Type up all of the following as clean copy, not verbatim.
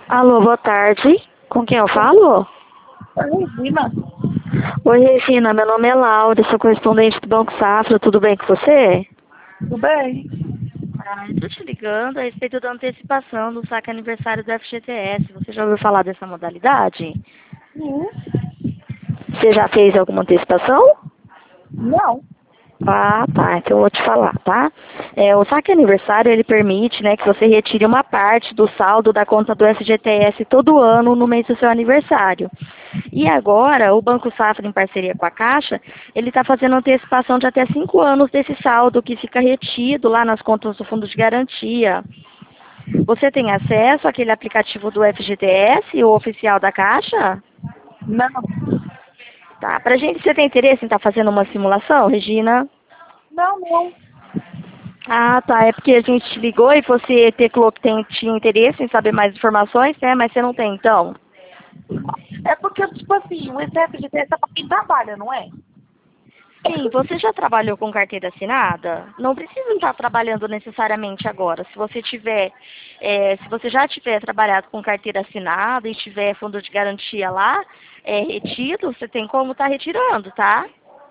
Alô, boa tarde. Com quem eu falo? Oi, Regina. Oi, Regina. Meu nome é Laura, sou correspondente do Banco Safra. Tudo bem com você? Tudo bem? Estou te ligando a respeito da antecipação do saque aniversário do FGTS. Você já ouviu falar dessa modalidade? Sim. Você já fez alguma antecipação? Não. Ah, tá. Então eu vou te falar, tá? O saque aniversário, ele permite, né, que você retire uma parte do saldo da conta do FGTS todo ano no mês do seu aniversário. E agora, o Banco Safra, em parceria com a Caixa, ele está fazendo antecipação de até 5 anos desse saldo que fica retido lá nas contas do Fundo de Garantia. Você tem acesso àquele aplicativo do FGTS, o oficial da Caixa? Não. Tá. Pra gente, você tem interesse em estar fazendo uma simulação, Regina? Não, não. Ah, tá. É porque a gente te ligou e você falou que tinha interesse em saber mais informações, né? Mas você não tem, então. É porque, tipo assim, o FGTS é pra quem trabalha, não é? Sim, você já trabalhou com carteira assinada? Não precisa estar trabalhando necessariamente agora. Se você já tiver trabalhado com carteira assinada e tiver fundo de garantia lá, retido, você tem como estar retirando, tá?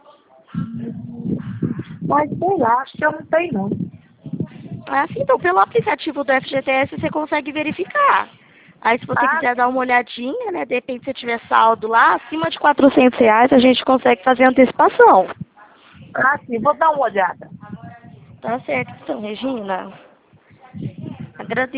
Mas sei lá, acho que eu não tenho, não. Ah, sim, então pelo aplicativo do FGTS você consegue verificar. Aí se você Ah, quiser dar uma olhadinha, né, de repente se tiver saldo lá, acima de R$ 400, a gente consegue fazer antecipação. sim, vou dar uma olhada. Tá certo, então, Regina. Agradeço.